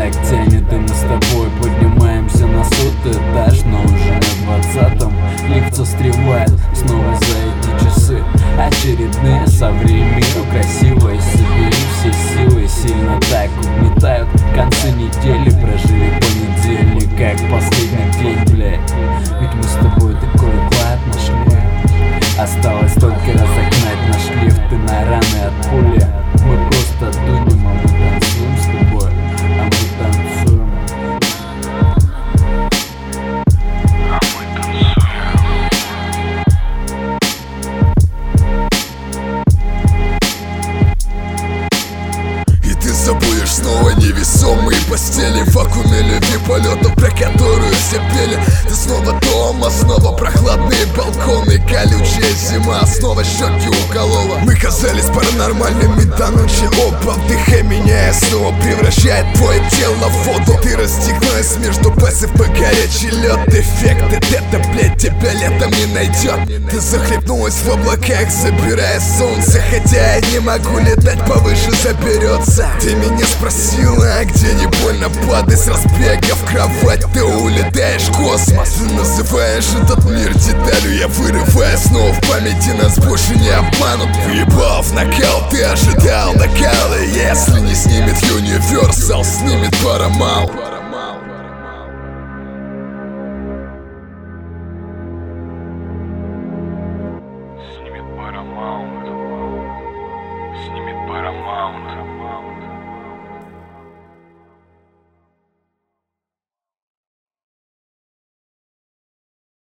так тянет, и мы с тобой поднимаемся на 100-й этаж, но уже на 20-м лифт застревает снова за эти часы очередные. Соври миру красиво и собери все силы, сильно так угнетают концы недели. Прожили понедельник как последний день, блядь. Ведь мы с тобой такой уклад нашли. Осталось только разогнать наш лифт и на раны от пули. Мы просто дунем, а мы танцуем с тобой, а мы танцуем. И ты забудешь снова невесомые постели в вакууме любви полетов, про которую все пели. Ты снова дома, снова прохладные балконы, колючая зима, снова щеки уколола. Мы казались паранормальными до ночи, оба вдыхай меня, снова превращает твое тело в воду. Ты расстегнулась между пассив по горячий лед. Эффекты это, блядь, тебя летом не найдет. Ты захлебнулась в облаках, забирая солнце, хотя я не могу летать повыше, заберется. Ты меня спросила, где не больно, падай с разбега в кровать. Ты улетаешь в космос, ты называешь этот мир деталью. Я вырываю снова в памяти, нас больше не обманут. Въебал в накал, ты ожидал накала. Если не снимет Universal, снимет Paramount. Снимет Paramount. Снимет Paramount.